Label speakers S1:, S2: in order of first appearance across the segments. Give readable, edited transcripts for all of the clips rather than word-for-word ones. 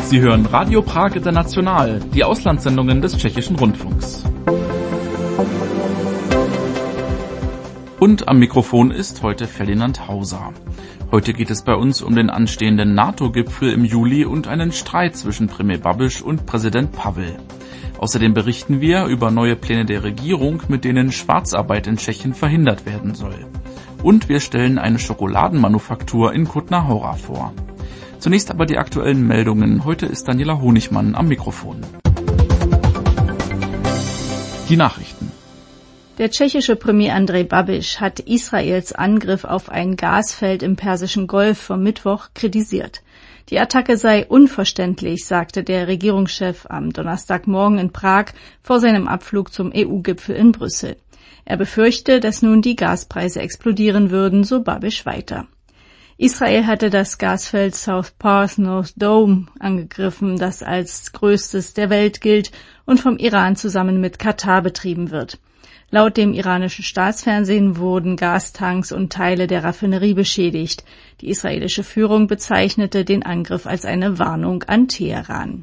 S1: Sie hören Radio Prag International, die Auslandssendungen des Tschechischen Rundfunks. Und am Mikrofon ist heute Ferdinand Hauser. Heute geht es bei uns um den anstehenden NATO-Gipfel im Juli und einen Streit zwischen Premier Babiš und Präsident Pavel. Außerdem berichten wir über neue Pläne der Regierung, mit denen Schwarzarbeit in Tschechien verhindert werden soll. Und wir stellen eine Schokoladenmanufaktur in Kutná Hora vor. Zunächst aber die aktuellen Meldungen. Heute ist Daniela Honigmann am Mikrofon. Die Nachrichten.
S2: Der tschechische Premier Andrej Babiš hat Israels Angriff auf ein Gasfeld im Persischen Golf vom Mittwoch kritisiert. Die Attacke sei unverständlich, sagte der Regierungschef am Donnerstagmorgen in Prag vor seinem Abflug zum EU-Gipfel in Brüssel. Er befürchte, dass nun die Gaspreise explodieren würden, so Babiš weiter. Israel hatte das Gasfeld South Pars North Dome angegriffen, das als größtes der Welt gilt und vom Iran zusammen mit Katar betrieben wird. Laut dem iranischen Staatsfernsehen wurden Gastanks und Teile der Raffinerie beschädigt. Die israelische Führung bezeichnete den Angriff als eine Warnung an Teheran.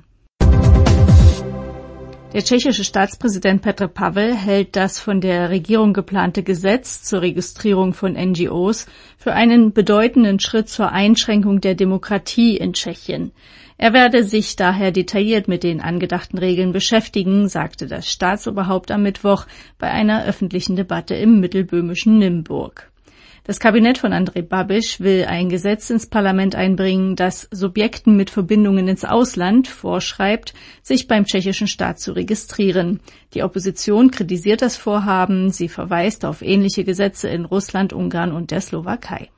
S2: Der tschechische Staatspräsident Petr Pavel hält das von der Regierung geplante Gesetz zur Registrierung von NGOs für einen bedeutenden Schritt zur Einschränkung der Demokratie in Tschechien. Er werde sich daher detailliert mit den angedachten Regeln beschäftigen, sagte das Staatsoberhaupt am Mittwoch bei einer öffentlichen Debatte im mittelböhmischen Nymburk. Das Kabinett von Andrej Babiš will ein Gesetz ins Parlament einbringen, das Subjekten mit Verbindungen ins Ausland vorschreibt, sich beim tschechischen Staat zu registrieren. Die Opposition kritisiert das Vorhaben, sie verweist auf ähnliche Gesetze in Russland, Ungarn und der Slowakei.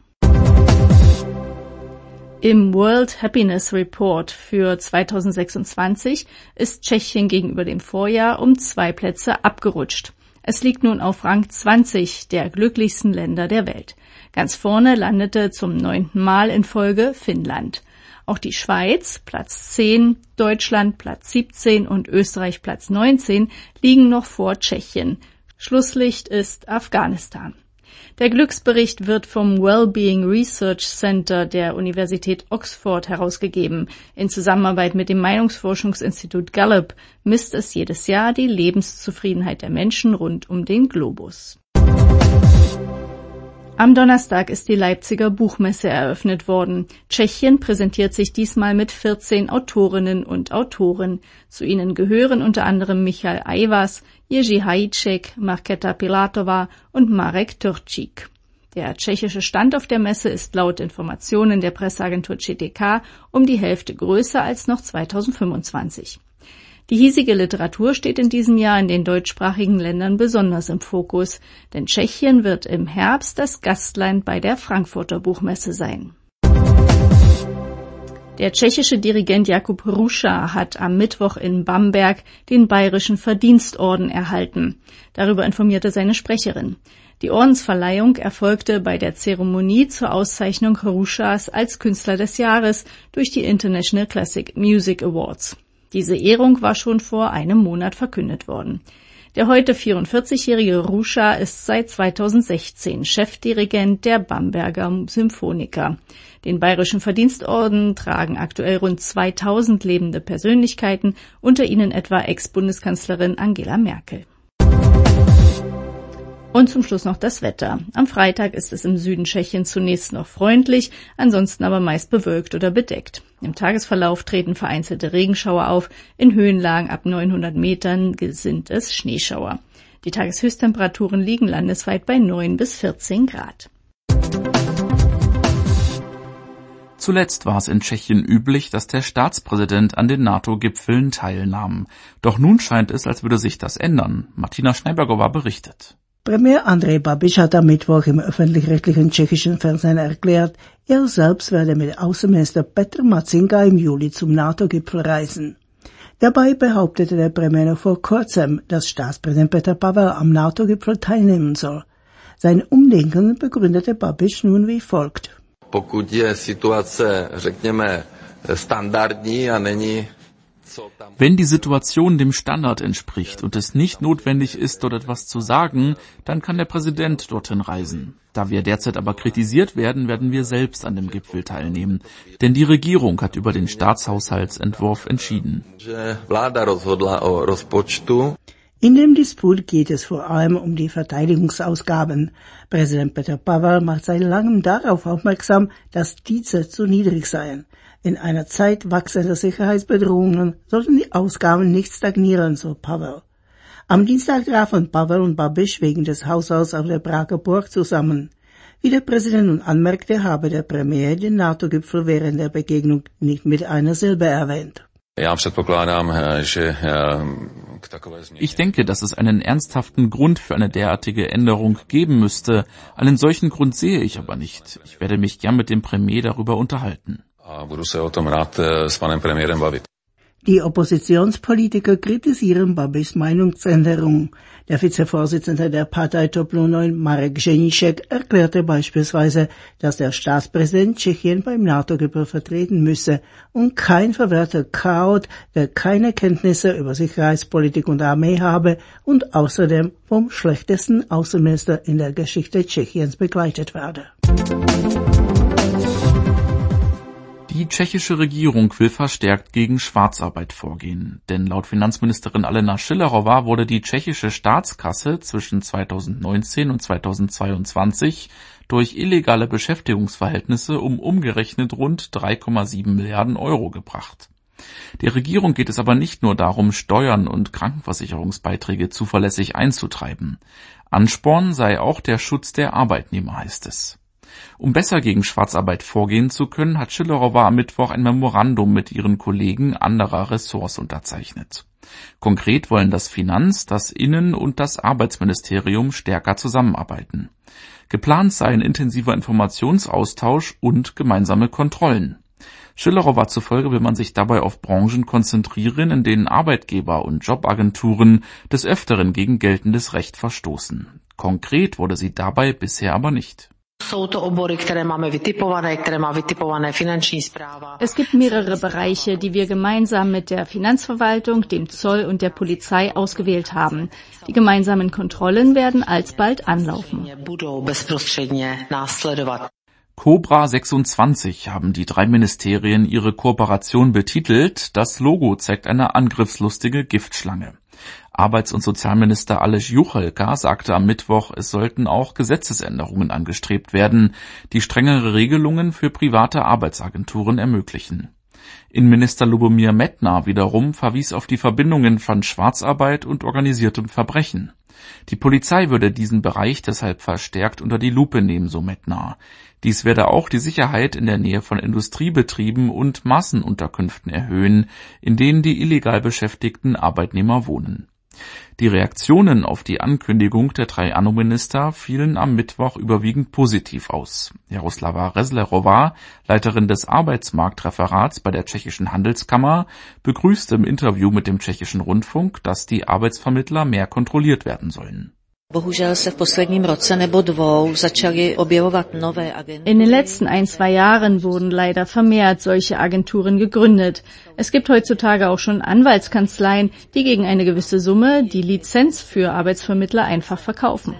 S2: Im World Happiness Report für 2026 ist Tschechien gegenüber dem Vorjahr um 2 Plätze abgerutscht. Es liegt nun auf Rang 20 der glücklichsten Länder der Welt. Ganz vorne landete zum 9. Mal in Folge Finnland. Auch die Schweiz, Platz 10, Deutschland, Platz 17 und Österreich, Platz 19, liegen noch vor Tschechien. Schlusslicht ist Afghanistan. Der Glücksbericht wird vom Wellbeing Research Center der Universität Oxford herausgegeben. In Zusammenarbeit mit dem Meinungsforschungsinstitut Gallup misst es jedes Jahr die Lebenszufriedenheit der Menschen rund um den Globus. Am Donnerstag ist die Leipziger Buchmesse eröffnet worden. Tschechien präsentiert sich diesmal mit 14 Autorinnen und Autoren. Zu ihnen gehören unter anderem Michal Ajvas, Jiří Hajíček, Markéta Pilátová und Marek Turčík. Der tschechische Stand auf der Messe ist laut Informationen der Presseagentur ČTK um die Hälfte größer als noch 2025. Die hiesige Literatur steht in diesem Jahr in den deutschsprachigen Ländern besonders im Fokus, denn Tschechien wird im Herbst das Gastland bei der Frankfurter Buchmesse sein. Der tschechische Dirigent Jakub Hruša hat am Mittwoch in Bamberg den Bayerischen Verdienstorden erhalten. Darüber informierte seine Sprecherin. Die Ordensverleihung erfolgte bei der Zeremonie zur Auszeichnung Hrušas als Künstler des Jahres durch die International Classic Music Awards. Diese Ehrung war schon vor einem Monat verkündet worden. Der heute 44-jährige Hruša ist seit 2016 Chefdirigent der Bamberger Symphoniker. Den Bayerischen Verdienstorden tragen aktuell rund 2000 lebende Persönlichkeiten, unter ihnen etwa Ex-Bundeskanzlerin Angela Merkel. Und zum Schluss noch das Wetter. Am Freitag ist es im Süden Tschechiens zunächst noch freundlich, ansonsten aber meist bewölkt oder bedeckt. Im Tagesverlauf treten vereinzelte Regenschauer auf, in Höhenlagen ab 900 Metern sind es Schneeschauer. Die Tageshöchsttemperaturen liegen landesweit bei 9 bis 14 Grad.
S1: Zuletzt war es in Tschechien üblich, dass der Staatspräsident an den NATO-Gipfeln teilnahm. Doch nun scheint es, als würde sich das ändern. Martina Schneibergova berichtet.
S3: Premier Andrej Babiš hat am Mittwoch im öffentlich-rechtlichen tschechischen Fernsehen erklärt, er selbst werde mit Außenminister Petr Matzinga im Juli zum NATO-Gipfel reisen. Dabei behauptete der Premier noch vor kurzem, dass Staatspräsident Petr Pavel am NATO-Gipfel teilnehmen soll. Sein Umdenken begründete Babiš nun wie folgt.
S4: Pokud je situace, řekněme, standardní a není
S1: Wenn die Situation dem Standard entspricht und es nicht notwendig ist, dort etwas zu sagen, dann kann der Präsident dorthin reisen. Da wir derzeit aber kritisiert werden, werden wir selbst an dem Gipfel teilnehmen. Denn die Regierung hat über den Staatshaushaltsentwurf entschieden.
S3: In dem Disput geht es vor allem um die Verteidigungsausgaben. Präsident Petr Pavel macht seit langem darauf aufmerksam, dass diese zu niedrig seien. In einer Zeit wachsender Sicherheitsbedrohungen sollten die Ausgaben nicht stagnieren, so Pavel. Am Dienstag trafen Pavel und Babiš wegen des Haushalts auf der Prager Burg zusammen. Wie der Präsident nun anmerkte, habe der Premier den NATO-Gipfel während der Begegnung nicht mit einer Silbe erwähnt.
S1: Ich denke, dass es einen ernsthaften Grund für eine derartige Änderung geben müsste. Einen solchen Grund sehe ich aber nicht. Ich werde mich gern mit dem Premier darüber unterhalten.
S3: Die Oppositionspolitiker kritisieren Babišs Meinungsänderung. Der Vizevorsitzende der Partei TOP 09, Marek Ženíšek, erklärte beispielsweise, dass der Staatspräsident Tschechien beim NATO-Gipfel vertreten müsse und kein verwirrter Chaot, der keine Kenntnisse über Sicherheitspolitik und Armee habe und außerdem vom schlechtesten Außenminister in der Geschichte Tschechiens begleitet werde.
S1: Die tschechische Regierung will verstärkt gegen Schwarzarbeit vorgehen, denn laut Finanzministerin Alena Schillerová wurde die tschechische Staatskasse zwischen 2019 und 2022 durch illegale Beschäftigungsverhältnisse um umgerechnet rund 3,7 Milliarden Euro gebracht. Der Regierung geht es aber nicht nur darum, Steuern und Krankenversicherungsbeiträge zuverlässig einzutreiben. Ansporn sei auch der Schutz der Arbeitnehmer, heißt es. Um besser gegen Schwarzarbeit vorgehen zu können, hat Schillerová am Mittwoch ein Memorandum mit ihren Kollegen anderer Ressorts unterzeichnet. Konkret wollen das Finanz-, das Innen- und das Arbeitsministerium stärker zusammenarbeiten. Geplant sei ein intensiver Informationsaustausch und gemeinsame Kontrollen. Schillerová zufolge will man sich dabei auf Branchen konzentrieren, in denen Arbeitgeber und Jobagenturen des Öfteren gegen geltendes Recht verstoßen. Konkret wurde sie dabei bisher aber nicht.
S2: Es gibt mehrere Bereiche, die wir gemeinsam mit der Finanzverwaltung, dem Zoll und der Polizei ausgewählt haben. Die gemeinsamen Kontrollen werden alsbald anlaufen.
S1: Cobra 26 haben die 3 Ministerien ihre Kooperation betitelt. Das Logo zeigt eine angriffslustige Giftschlange. Arbeits- und Sozialminister Aleš Juchelka sagte am Mittwoch, es sollten auch Gesetzesänderungen angestrebt werden, die strengere Regelungen für private Arbeitsagenturen ermöglichen. Innenminister Lubomir Metnar wiederum verwies auf die Verbindungen von Schwarzarbeit und organisiertem Verbrechen. Die Polizei würde diesen Bereich deshalb verstärkt unter die Lupe nehmen, so Metnar. Dies werde auch die Sicherheit in der Nähe von Industriebetrieben und Massenunterkünften erhöhen, in denen die illegal beschäftigten Arbeitnehmer wohnen. Die Reaktionen auf die Ankündigung der 3 ANO-Minister fielen am Mittwoch überwiegend positiv aus. Jaroslava Rezlerová, Leiterin des Arbeitsmarktreferats bei der tschechischen Handelskammer, begrüßte im Interview mit dem tschechischen Rundfunk, dass die Arbeitsvermittler mehr kontrolliert werden sollen.
S2: In den letzten 1-2 Jahren wurden leider vermehrt solche Agenturen gegründet. Es gibt heutzutage auch schon Anwaltskanzleien, die gegen eine gewisse Summe die Lizenz für Arbeitsvermittler einfach verkaufen.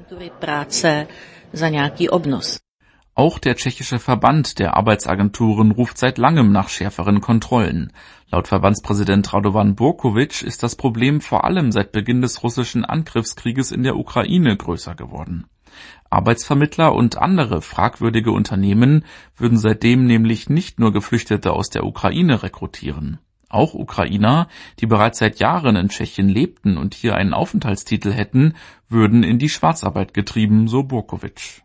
S1: Auch der tschechische Verband der Arbeitsagenturen ruft seit langem nach schärferen Kontrollen. Laut Verbandspräsident Radovan Burkovič ist das Problem vor allem seit Beginn des russischen Angriffskrieges in der Ukraine größer geworden. Arbeitsvermittler und andere fragwürdige Unternehmen würden seitdem nämlich nicht nur Geflüchtete aus der Ukraine rekrutieren. Auch Ukrainer, die bereits seit Jahren in Tschechien lebten und hier einen Aufenthaltstitel hätten, würden in die Schwarzarbeit getrieben, so Burkovič.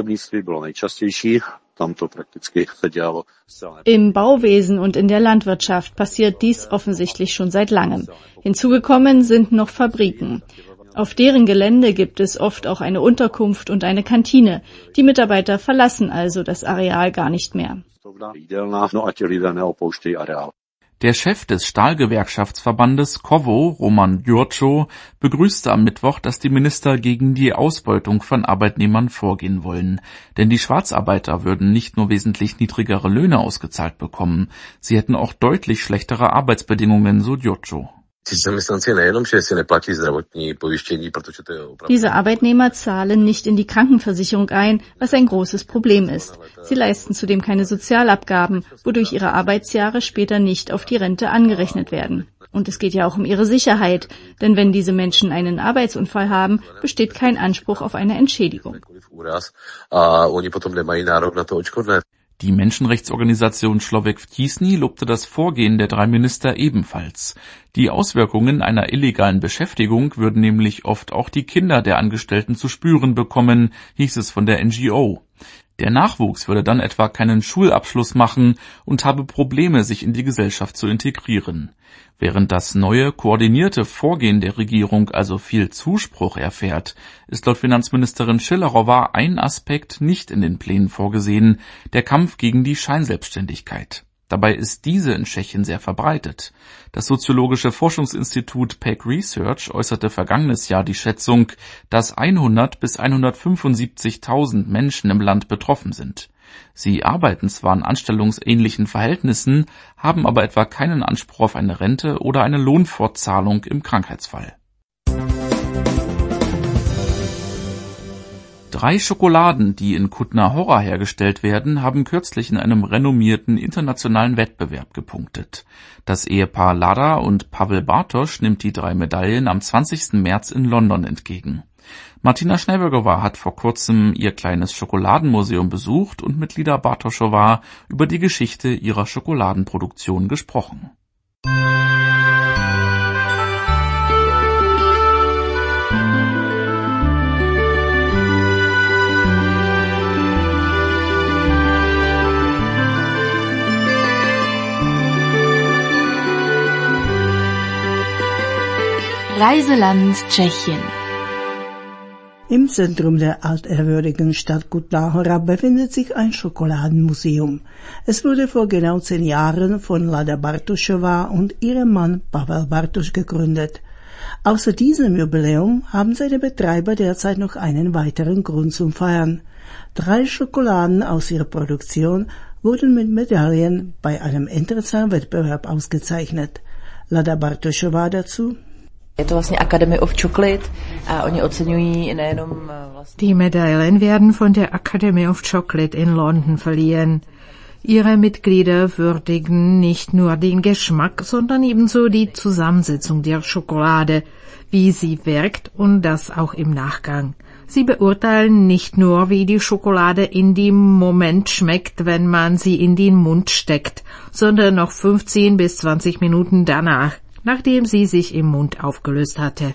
S2: Im Bauwesen und in der Landwirtschaft passiert dies offensichtlich schon seit langem. Hinzugekommen sind noch Fabriken. Auf deren Gelände gibt es oft auch eine Unterkunft und eine Kantine. Die Mitarbeiter verlassen also das Areal gar nicht mehr.
S1: Der Chef des Stahlgewerkschaftsverbandes KOWO, Roman Jurczo, begrüßte am Mittwoch, dass die Minister gegen die Ausbeutung von Arbeitnehmern vorgehen wollen. Denn die Schwarzarbeiter würden nicht nur wesentlich niedrigere Löhne ausgezahlt bekommen, sie hätten auch deutlich schlechtere Arbeitsbedingungen, so Jurczo.
S2: Diese Arbeitnehmer zahlen nicht in die Krankenversicherung ein, was ein großes Problem ist. Sie leisten zudem keine Sozialabgaben, wodurch ihre Arbeitsjahre später nicht auf die Rente angerechnet werden. Und es geht ja auch um ihre Sicherheit, denn wenn diese Menschen einen Arbeitsunfall haben, besteht kein Anspruch auf eine Entschädigung.
S1: Die Menschenrechtsorganisation Člověk v tísni lobte das Vorgehen der 3 Minister ebenfalls. Die Auswirkungen einer illegalen Beschäftigung würden nämlich oft auch die Kinder der Angestellten zu spüren bekommen, hieß es von der NGO. Der Nachwuchs würde dann etwa keinen Schulabschluss machen und habe Probleme, sich in die Gesellschaft zu integrieren. Während das neue, koordinierte Vorgehen der Regierung also viel Zuspruch erfährt, ist laut Finanzministerin Schillerová ein Aspekt nicht in den Plänen vorgesehen, der Kampf gegen die Scheinselbstständigkeit. Dabei ist diese in Tschechien sehr verbreitet. Das soziologische Forschungsinstitut PEC Research äußerte vergangenes Jahr die Schätzung, dass 100 bis 175.000 Menschen im Land betroffen sind. Sie arbeiten zwar in anstellungsähnlichen Verhältnissen, haben aber etwa keinen Anspruch auf eine Rente oder eine Lohnfortzahlung im Krankheitsfall. 3 Schokoladen, die in Kutná Hora hergestellt werden, haben kürzlich in einem renommierten internationalen Wettbewerb gepunktet. Das Ehepaar Lara und Pavel Bartoš nimmt die 3 Medaillen am 20. März in London entgegen. Martina Schnellberger hat vor kurzem ihr kleines Schokoladenmuseum besucht und mit Lida Bartošová über die Geschichte ihrer Schokoladenproduktion gesprochen.
S4: Reiseland Tschechien.
S3: Im Zentrum der altehrwürdigen Stadt Kutná Hora befindet sich ein Schokoladenmuseum. Es wurde vor genau 10 Jahren von Lada Bartošová und ihrem Mann Pavel Bartoš gegründet. Außer diesem Jubiläum haben seine Betreiber derzeit noch einen weiteren Grund zum Feiern. 3 Schokoladen aus ihrer Produktion wurden mit Medaillen bei einem internationalen Wettbewerb ausgezeichnet. Lada Bartošová dazu:
S5: Die Medaillen werden von der Academy of Chocolate in London verliehen. Ihre Mitglieder würdigen nicht nur den Geschmack, sondern ebenso die Zusammensetzung der Schokolade, wie sie wirkt und das auch im Nachgang. Sie beurteilen nicht nur, wie die Schokolade in dem Moment schmeckt, wenn man sie in den Mund steckt, sondern noch 15 bis 20 Minuten danach, nachdem sie sich im Mund aufgelöst hatte.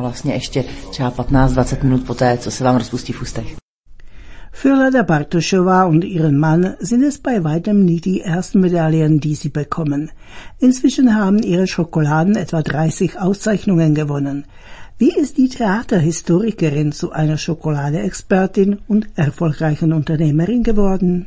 S3: Für Lada Bartošová und ihren Mann sind es bei weitem nicht die ersten Medaillen, die sie bekommen. Inzwischen haben ihre Schokoladen etwa 30 Auszeichnungen gewonnen. Wie ist die Theaterhistorikerin zu einer Schokoladeexpertin und erfolgreichen Unternehmerin geworden?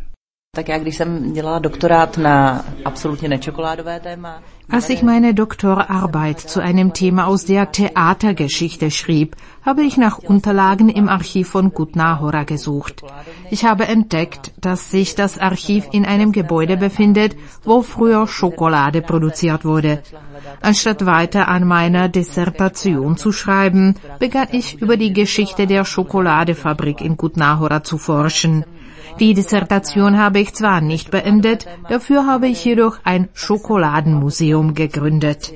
S5: Als ich meine Doktorarbeit zu einem Thema aus der Theatergeschichte schrieb, habe ich nach Unterlagen im Archiv von Kutná Hora gesucht. Ich habe entdeckt, dass sich das Archiv in einem Gebäude befindet, wo früher Schokolade produziert wurde. Anstatt weiter an meiner Dissertation zu schreiben, begann ich über die Geschichte der Schokoladefabrik in Kutná Hora zu forschen. Die Dissertation habe ich zwar nicht beendet, dafür habe ich jedoch ein Schokoladenmuseum gegründet.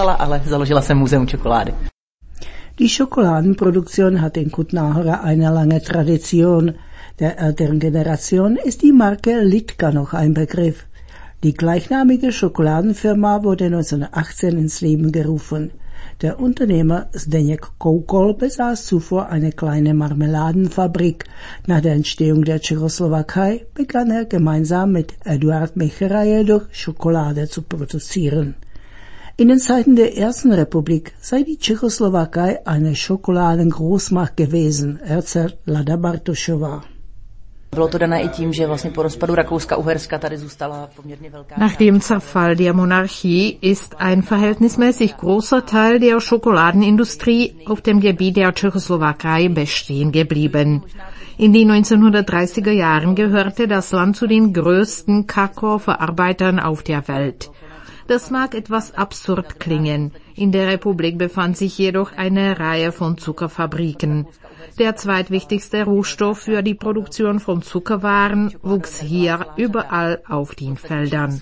S3: Die Schokoladenproduktion hat in Kutná Hora eine lange Tradition. Der älteren Generation ist die Marke Litka noch ein Begriff. Die gleichnamige Schokoladenfirma wurde 1918 ins Leben gerufen. Der Unternehmer Zdeněk Koukol besaß zuvor eine kleine Marmeladenfabrik. Nach der Entstehung der Tschechoslowakei begann er gemeinsam mit Eduard Mechera jedoch Schokolade zu produzieren. In den Zeiten der Ersten Republik sei die Tschechoslowakei eine Schokoladengroßmacht gewesen, erzählt Lada Bartošová.
S5: Nach dem Zerfall der Monarchie ist ein verhältnismäßig großer Teil der Schokoladenindustrie auf dem Gebiet der Tschechoslowakei bestehen geblieben. In den 1930er Jahren gehörte das Land zu den größten Kakaoverarbeitern auf der Welt. Das mag etwas absurd klingen. In der Republik befand sich jedoch eine Reihe von Zuckerfabriken. Der zweitwichtigste Rohstoff für die Produktion von Zuckerwaren wuchs hier überall auf den Feldern.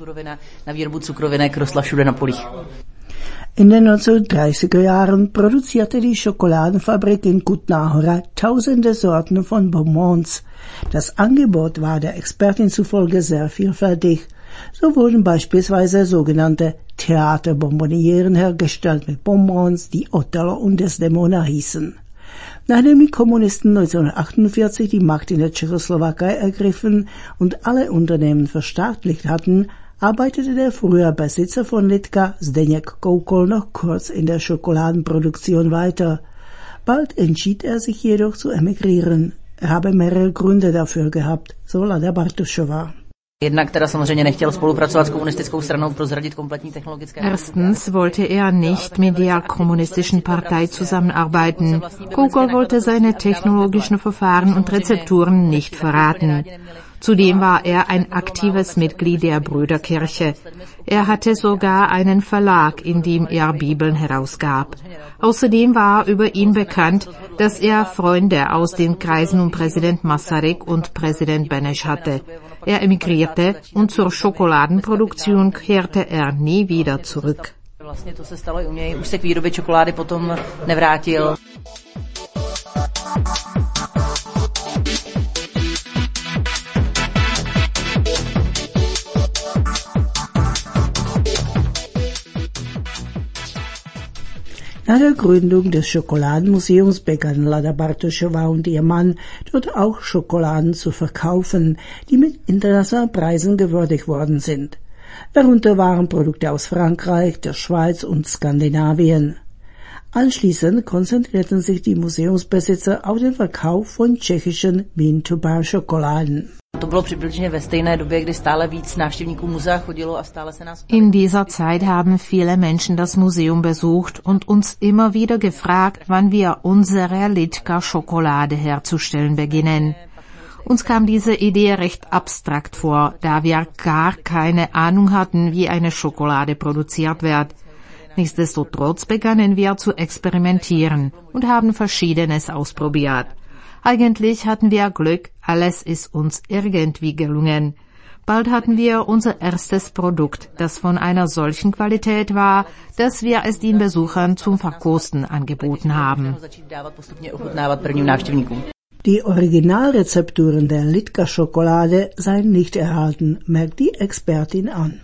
S3: In den 1930er Jahren produzierte die Schokoladenfabrik in Kutná Hora tausende Sorten von Bonbons. Das Angebot war der Expertin zufolge sehr vielfältig. So wurden beispielsweise sogenannte Theaterbonbonieren hergestellt mit Bonbons, die Othello und Desdemona hießen. Nachdem die Kommunisten 1948 die Macht in der Tschechoslowakei ergriffen und alle Unternehmen verstaatlicht hatten, arbeitete der frühere Besitzer von Lidka, Zdeněk Koukol, noch kurz in der Schokoladenproduktion weiter. Bald entschied er sich jedoch zu emigrieren. Er habe mehrere Gründe dafür gehabt, so Lada Bartošová.
S5: Erstens wollte er nicht mit der kommunistischen Partei zusammenarbeiten. Koukol wollte seine technologischen Verfahren und Rezepturen nicht verraten. Zudem war er ein aktives Mitglied der Brüderkirche. Er hatte sogar einen Verlag, in dem er Bibeln herausgab. Außerdem war über ihn bekannt, dass er Freunde aus den Kreisen um Präsident Masaryk und Präsident Beneš hatte. Er emigrierte und zur Schokoladenproduktion kehrte er nie wieder zurück.
S3: Nach der Gründung des Schokoladenmuseums begannen Lada Bartošová und ihr Mann dort auch Schokoladen zu verkaufen, die mit internationalen Preisen gewürdigt worden sind. Darunter waren Produkte aus Frankreich, der Schweiz und Skandinavien. Anschließend konzentrierten sich die Museumsbesitzer auf den Verkauf von tschechischen Bean-to-Bar-Schokoladen.
S5: In dieser Zeit haben viele Menschen das Museum besucht und uns immer wieder gefragt, wann wir unsere Lidka-Schokolade herzustellen beginnen. Uns kam diese Idee recht abstrakt vor, da wir gar keine Ahnung hatten, wie eine Schokolade produziert wird. Nichtsdestotrotz begannen wir zu experimentieren und haben Verschiedenes ausprobiert. Eigentlich hatten wir Glück, alles ist uns irgendwie gelungen. Bald hatten wir unser erstes Produkt, das von einer solchen Qualität war, dass wir es den Besuchern zum Verkosten angeboten haben.
S3: Die Originalrezepturen der Lidka-Schokolade seien nicht erhalten, merkt die Expertin an.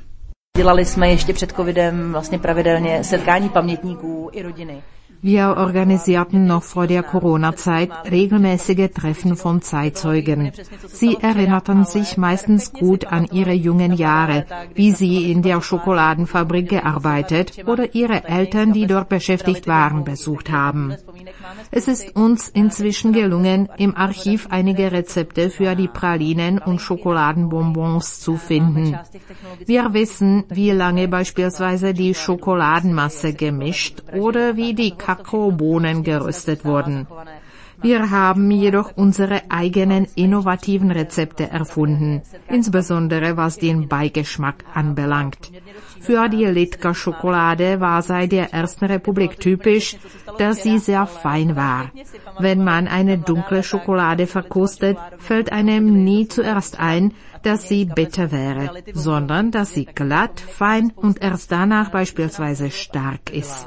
S5: Wir organisierten noch vor der Corona-Zeit regelmäßige Treffen von Zeitzeugen. Sie erinnerten sich meistens gut an ihre jungen Jahre, wie sie in der Schokoladenfabrik gearbeitet oder ihre Eltern, die dort beschäftigt waren, besucht haben. Es ist uns inzwischen gelungen, im Archiv einige Rezepte für die Pralinen und Schokoladenbonbons zu finden. Wir wissen, wie lange beispielsweise die Schokoladenmasse gemischt oder wie die Kakaobohnen geröstet wurden. Wir haben jedoch unsere eigenen innovativen Rezepte erfunden, insbesondere was den Beigeschmack anbelangt. Für die Lidka-Schokolade war seit der Ersten Republik typisch, dass sie sehr fein war. Wenn man eine dunkle Schokolade verkostet, fällt einem nie zuerst ein, dass sie bitter wäre, sondern dass sie glatt, fein und erst danach beispielsweise stark ist.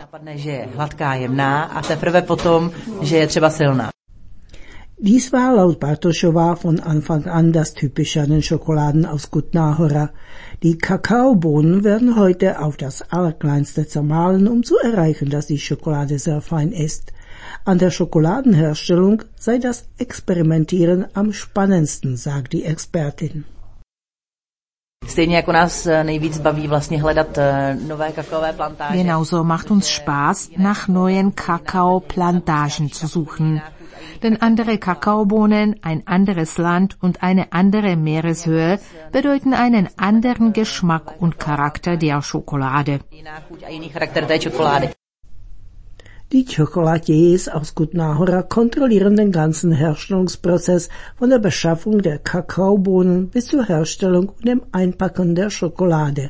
S3: Dies war laut Bartošová von Anfang an das Typische an den Schokoladen aus Kutná Hora. Die Kakaobohnen werden heute auf das Allerkleinste zermahlen, um zu erreichen, dass die Schokolade sehr fein ist. An der Schokoladenherstellung sei das Experimentieren am spannendsten, sagt die Expertin.
S5: Genauso macht uns Spaß, nach neuen Kakaoplantagen zu suchen. Denn andere Kakaobohnen, ein anderes Land und eine andere Meereshöhe bedeuten einen anderen Geschmack und Charakter der Schokolade.
S3: Die Chocolatiers aus Kutná Hora kontrollieren den ganzen Herstellungsprozess von der Beschaffung der Kakaobohnen bis zur Herstellung und dem Einpacken der Schokolade.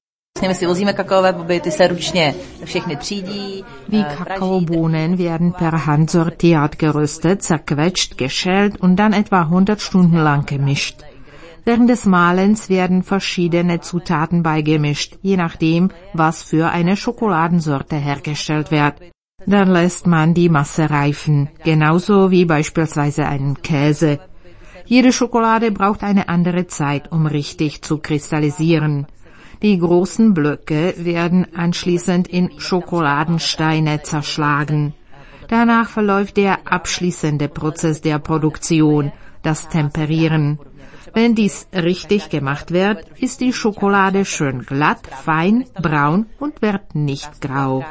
S5: Die Kakaobohnen werden per Hand sortiert, geröstet, zerquetscht, geschält und dann etwa 100 Stunden lang gemischt. Während des Mahlens werden verschiedene Zutaten beigemischt, je nachdem, was für eine Schokoladensorte hergestellt wird. Dann lässt man die Masse reifen, genauso wie beispielsweise einen Käse. Jede Schokolade braucht eine andere Zeit, um richtig zu kristallisieren. Die großen Blöcke werden anschließend in Schokoladensteine zerschlagen. Danach verläuft der abschließende Prozess der Produktion, das Temperieren. Wenn dies richtig gemacht wird, ist die Schokolade schön glatt, fein, braun und wird nicht grau.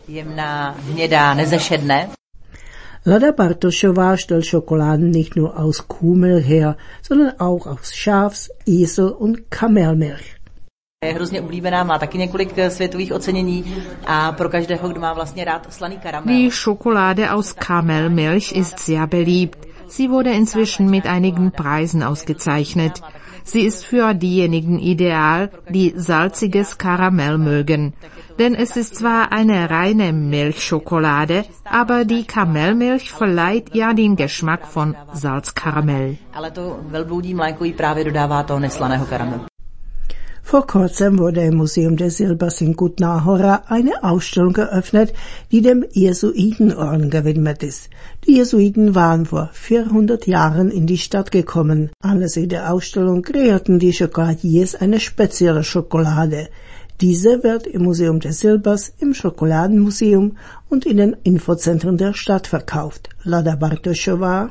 S3: Lada Bartošová stellt Schokoladen nicht nur aus Kuhmilch her, sondern auch aus Schafs-, Esel- und Kamelmilch.
S6: Je hrozně oblíbená, má taky několik světových ocenění a pro každého, kdo má vlastně rád slaný karamel.
S5: Die Schokolade aus Kamelmilch ist sehr beliebt. Sie wurde inzwischen mit einigen Preisen ausgezeichnet. Sie ist für diejenigen ideal, die salziges Karamell mögen. Denn es ist zwar eine reine Milchschokolade, aber die Kamelmilch verleiht ihr den Geschmack von Salzkaramell.
S6: Ale to velbloudí mléko jí právě dodává toho neslaného karamelu.
S3: Vor kurzem wurde im Museum des Silbers in Kutná Hora eine Ausstellung eröffnet, die dem Jesuitenorden gewidmet ist. Die Jesuiten waren vor 400 Jahren in die Stadt gekommen. Anlässlich der Ausstellung kreierten die Chocolatiers eine spezielle Schokolade. Diese wird im Museum des Silbers, im Schokoladenmuseum und in den Infozentren der Stadt verkauft. Lada Bartošová.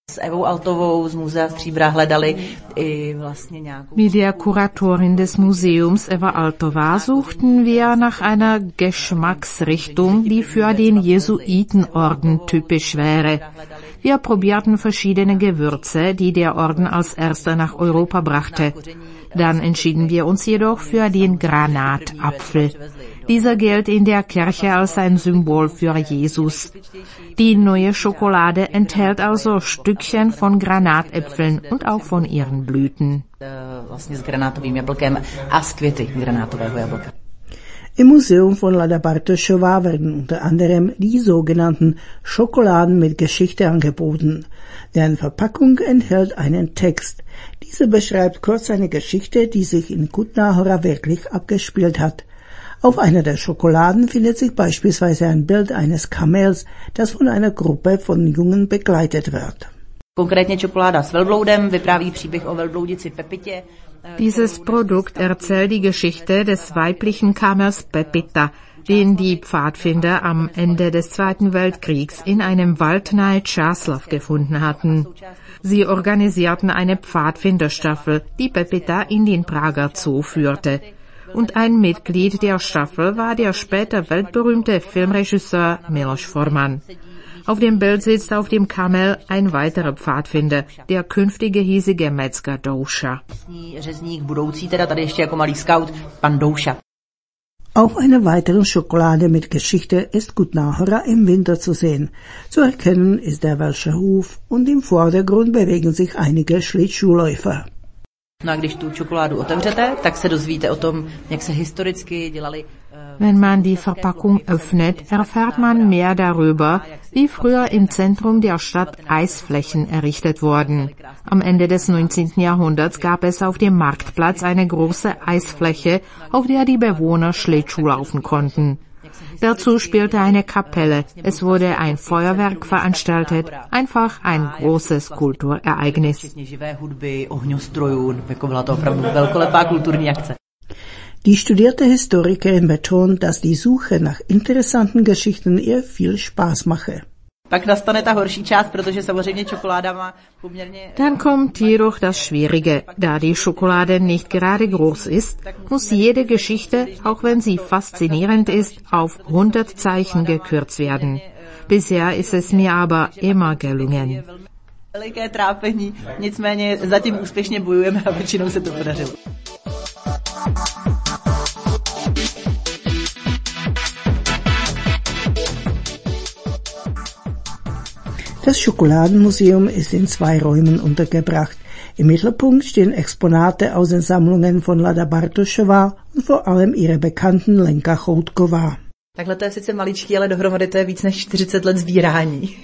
S5: Mit der Kuratorin des Museums Eva Altová suchten wir nach einer Geschmacksrichtung, die für den Jesuitenorden typisch wäre. Wir probierten verschiedene Gewürze, die der Orden als erster nach Europa brachte. Dann entschieden wir uns jedoch für den Granatapfel. Dieser gilt in der Kirche als ein Symbol für Jesus. Die neue Schokolade enthält also Stückchen von Granatäpfeln und auch von ihren Blüten.
S3: Im Museum von Lada Bartošová werden unter anderem die sogenannten Schokoladen mit Geschichte angeboten. Deren Verpackung enthält einen Text. Diese beschreibt kurz eine Geschichte, die sich in Kutná Hora wirklich abgespielt hat. Auf einer der Schokoladen findet sich beispielsweise ein Bild eines Kamels, das von einer Gruppe von Jungen begleitet wird.
S5: Dieses Produkt erzählt die Geschichte des weiblichen Kamels Pepita, den die Pfadfinder am Ende des Zweiten Weltkriegs in einem Wald nahe Čáslav gefunden hatten. Sie organisierten eine Pfadfinderstaffel, die Pepita in den Prager Zoo führte. Und ein Mitglied der Staffel war der später weltberühmte Filmregisseur Miloš Forman. Auf dem Bild sitzt auf dem Kamel ein weiterer Pfadfinder, der künftige hiesige Metzger Douša.
S3: Auf einer weiteren Schokolade mit Geschichte ist Kutná Hora im Winter zu sehen. Zu erkennen ist der Welsche Hof und im Vordergrund bewegen sich einige Schlittschuhläufer.
S5: Wenn man die Verpackung öffnet, erfährt man mehr darüber, wie früher im Zentrum der Stadt Eisflächen errichtet wurden. Am Ende des 19. Jahrhunderts gab es auf dem Marktplatz eine große Eisfläche, auf der die Bewohner Schlittschuh laufen konnten. Dazu spielte eine Kapelle, es wurde ein Feuerwerk veranstaltet, einfach ein großes Kulturereignis.
S3: Die studierte Historikerin betont, dass die Suche nach interessanten Geschichten ihr viel Spaß mache.
S6: Pak nastane ta horší část, protože samozřejmě čokoláda má poměrně...
S5: Dann kommt jedoch das Schwierige. Da die Schokolade nicht gerade groß ist, muss jede Geschichte, auch wenn sie faszinierend ist, auf 100 Zeichen gekürzt werden. Bisher ist es mir aber immer gelungen.
S6: Veliké trápení, nicméně zatím úspěšně bojujeme a většinou se to podařilo.
S3: Das Schokoladenmuseum ist in 2 Räumen untergebracht. Im Mittelpunkt stehen Exponate aus den Sammlungen von Lada Bartošová und vor allem ihre bekannten Lenka Choutková.
S6: Takhle to je sice maličký, ale dohromady to je víc než 40 let sbírání.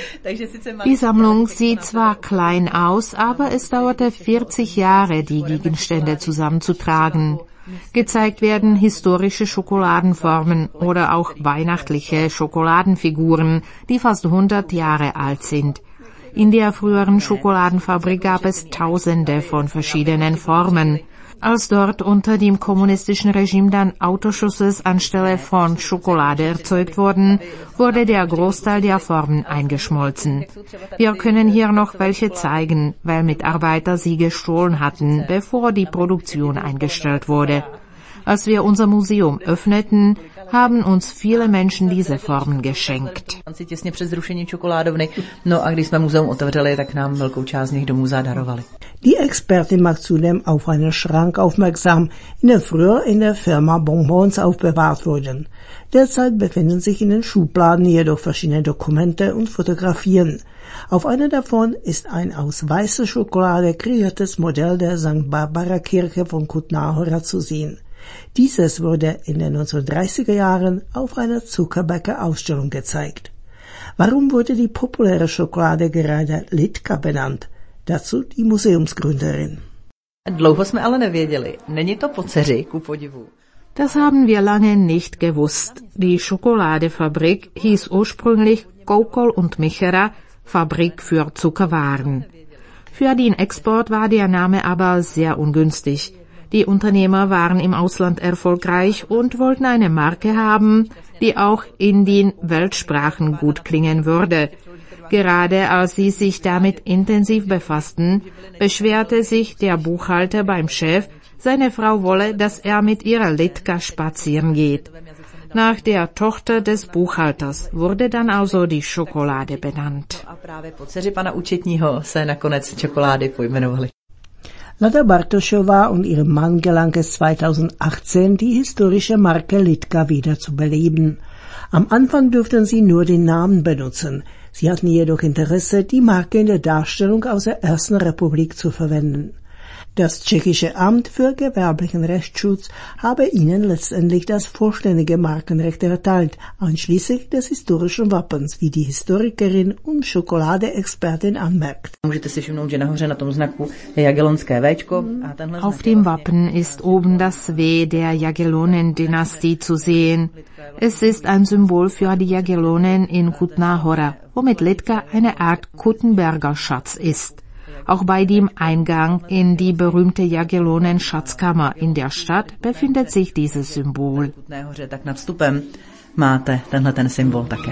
S5: Die Sammlung sieht zwar klein aus, aber es dauerte 40 Jahre, die Gegenstände zusammenzutragen. Gezeigt werden historische Schokoladenformen oder auch weihnachtliche Schokoladenfiguren, die fast 100 Jahre alt sind. In der früheren Schokoladenfabrik gab es Tausende von verschiedenen Formen. Als dort unter dem kommunistischen Regime dann Autoschusses anstelle von Schokolade erzeugt wurden, wurde der Großteil der Formen eingeschmolzen. Wir können hier noch welche zeigen, weil Mitarbeiter sie gestohlen hatten, bevor die Produktion eingestellt wurde. Als wir unser Museum öffneten, haben uns viele Menschen diese Formen geschenkt.
S6: Těsně před zrušením čokoládovny. No a když jsme muzeum otevřeli, tak nám velkou část z nich do muzea darovali.
S3: Die Expertin macht zudem auf einen Schrank aufmerksam, in dem früher in der Firma Bonbons aufbewahrt wurden. Derzeit befinden sich in den Schubladen jedoch verschiedene Dokumente und Fotografien. Auf einer davon ist ein aus weißer Schokolade kreiertes Modell der St. Barbara Kirche von Kutná Hora zu sehen. Dieses wurde in den 1930er Jahren auf einer Zuckerbäcker-Ausstellung gezeigt. Warum wurde die populäre Schokolade gerade Litka benannt? Dazu die Museumsgründerin.
S6: Dlouho jsme ale nevěděli. Není to po dceři, ku podivu.
S5: Das haben wir lange nicht gewusst. Die Schokoladefabrik hieß ursprünglich Kokol und Michera, Fabrik für Zuckerwaren. Für den Export war der Name aber sehr ungünstig. Die Unternehmer waren im Ausland erfolgreich und wollten eine Marke haben, die auch in den Weltsprachen gut klingen würde. Gerade als sie sich damit intensiv befassten, beschwerte sich der Buchhalter beim Chef, seine Frau wolle, dass er mit ihrer Litka spazieren geht. Nach der Tochter des Buchhalters wurde dann also die Schokolade benannt.
S6: A právě po dceři pana účetního se nakonec čokolády pojmenovaly.
S3: Lada Bartošová und ihrem Mann gelang es 2018, die historische Marke Litka wieder zu beleben. Am Anfang durften sie nur den Namen benutzen. Sie hatten jedoch Interesse, die Marke in der Darstellung aus der Ersten Republik zu verwenden. Das tschechische Amt für gewerblichen Rechtsschutz habe ihnen letztendlich das vollständige Markenrecht erteilt, einschließlich des historischen Wappens, wie die Historikerin und Schokoladeexpertin anmerkt.
S6: Můžete si všimnout, že nahoře na tom znaku je Jagellonské Véčko.
S5: Auf dem Wappen ist oben das W der Jagellonen-Dynastie zu sehen. Es ist ein Symbol für die Jagellonen in Kutná Hora, womit Litka eine Art Kuttenberger Schatz ist. Auch bei dem Eingang in die berühmte Jagellonen-Schatzkammer in der Stadt befindet sich dieses Symbol.
S6: Tak nad vstupem máte tenhle ten symbol také.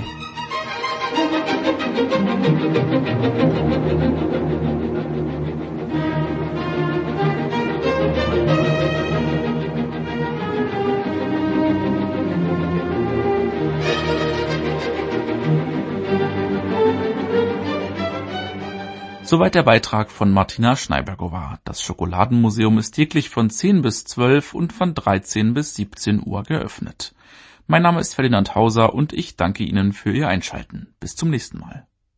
S1: Soweit der Beitrag von Martina Schneibergová. Das Schokoladenmuseum ist täglich von 10 bis 12 und von 13 bis 17 Uhr geöffnet. Mein Name ist Ferdinand Hauser und ich danke Ihnen für Ihr Einschalten. Bis zum nächsten Mal.